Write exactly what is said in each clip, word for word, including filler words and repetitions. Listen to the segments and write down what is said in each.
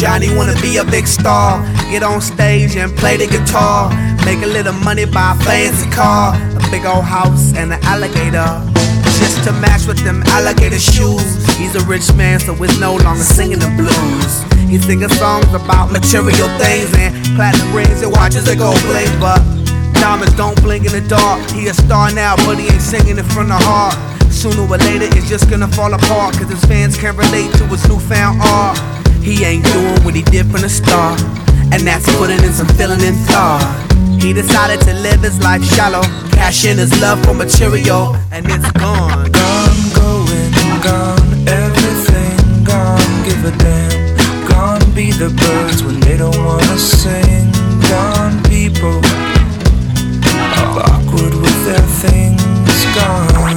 Johnny wanna be a big star. Get on stage and play the guitar. Make a little money, buy a fancy car, a big old house and an alligator, just to match with them alligator shoes. He's a rich man, so it's no longer singing the blues. He's singing songs about material things and platinum rings and watches that go bling. But diamonds don't blink in the dark. He a star now, but he ain't singing it from the heart. Sooner or later it's just gonna fall apart, cause his fans can't relate to his newfound art. He ain't doing what he did from the start, and that's putting in some feeling and thought. He decided to live his life shallow, cash in his love for material, and it's gone. Gone, going, gone, everything gone, give a damn. Gone be the birds when they don't wanna sing. Gone people are awkward with their things. Gone.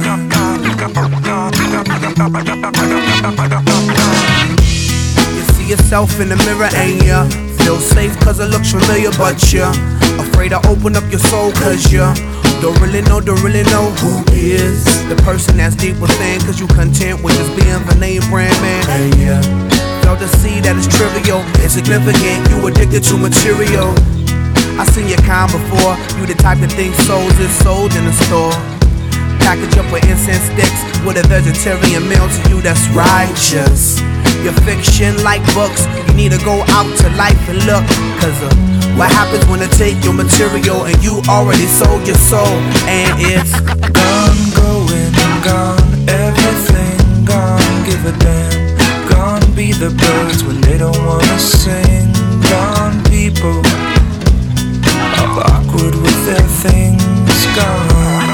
You see yourself in the mirror, ain't ya? Feel safe cause it looks familiar, but you're afraid to open up your soul, cause you don't really know, don't really know who is the person that's deep within, cause you content with just being the name brand man. And yeah, fail to see that it's trivial, insignificant, you addicted to material. I seen your kind before, you the type that thinks souls is sold in the store. Package up with incense sticks with a vegetarian meal to you that's righteous. Your fiction like books, you need to go out to life and look, cause uh, what happens when they take your material and you already sold your soul, and it's gone, going, gone, everything gone, give a damn. Gone be the birds when they don't wanna sing. Gone people are awkward with their things. Gone.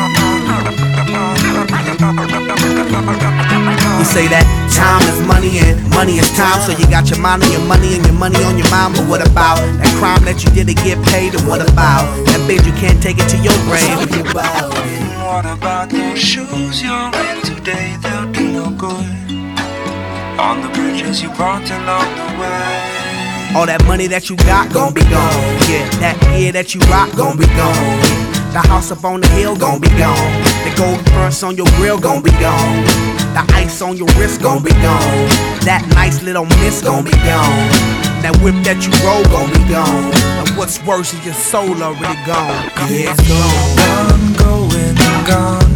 You say that time is money and money is time, so you got your mind on your money and your money on your mind. But what about that crime that you did to get paid? And what about that bitch you can't take it to your grave? What about those shoes you're in today? They'll do no good on the bridges you brought along the way. All that money that you got gon' be gone. Yeah, that gear that you rock gon' be gone. The house up on the hill gon' be gone. The gold fronts on your grill gon' be gone. The ice on your wrist gon' be gone. That nice little miss gon' be gone. That whip that you roll gon' be gone. And what's worse is your soul already gone. Yeah, it's gone. Gone, going, gone,